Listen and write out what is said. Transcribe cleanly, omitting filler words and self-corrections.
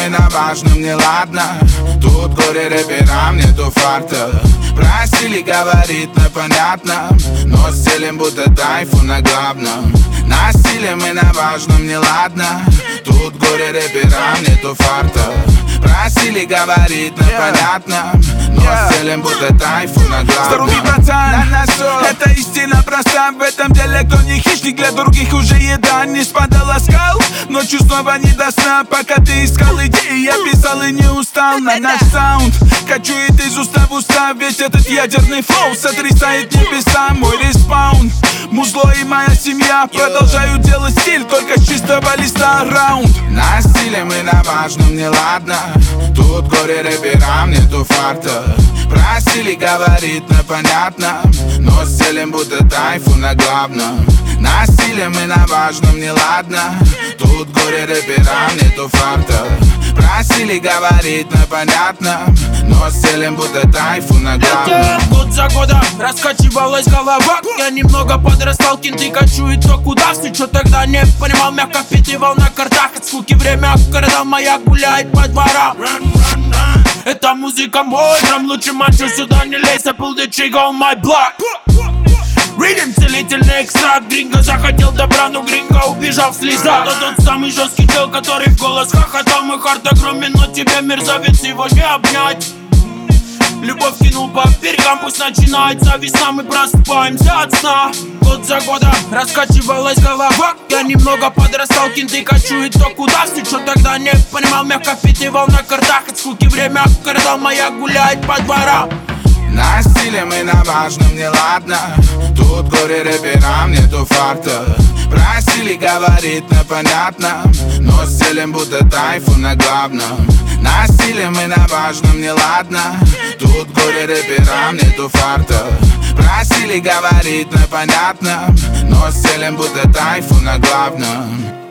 мы на важном неладно. Тут горе рэперам нету фарта. Просили говорить на понятном, но стелим будто тайфу на главном. Насилие мы на важном неладно. Тут горе рэперам нету фарта. Просили говорить на понятном, но стелим будто тайфу на главном. Здоровый братан, это истина проста. В этом деле кто не хищник, для других уже еда. Не спадала скал, ночью снова не до сна. Пока ты искал идеи, я писал и не устал. На наш саунд качует из уста в уста. Весь этот ядерный флоу сотрясает небеса. Мой респаун, музло и моя семья продолжают делать стиль, только с чистого листа раунд. Насилие мы на важном неладно. Тут горе рэперам нету фарта. Просили говорить на понятном, но стелим будто тайфу на главном. Насилие мы на важном неладно. Тут горе рэперам нету фарта. Просили говорить на понятном, но стелим будто тайфу на главном. Год за годом раскачивалась голова. Я немного подрастал, кинты качует то куда. Все, что тогда не понимал, мягко впитывал на картах. От скуки время, когда моя гуляет по дворам. Это музыка мой драм, лучше мачо сюда не лезь. I pull the trigger on my block. Ритм целительный экстракт. Гринго захотел добра, но гринго убежал в слезах. Это тот самый жесткий чел, который в голос хохотал. Мой хард огромен, но тебе, мерзавец, его не обнять. Любовь кинул по берегам, пусть начинается весна. Мы просыпаемся от сна. Год за годом раскачивалась голова. Я немного подрастал, кинты качует то куда. Все, что тогда не понимал, мягко впитывал на картах. От скуки время, когда моя гуляет по дворам. Насилие мы на важном неладно. Тут горе рэперам нету фарта. Просили говорить на понятном, но стелим будто тайфу на главном. Насилие мы на важном неладно. Тут горе рэперам нету фарта. Просили говорить на понятном, но стелим будто тайфу на главном.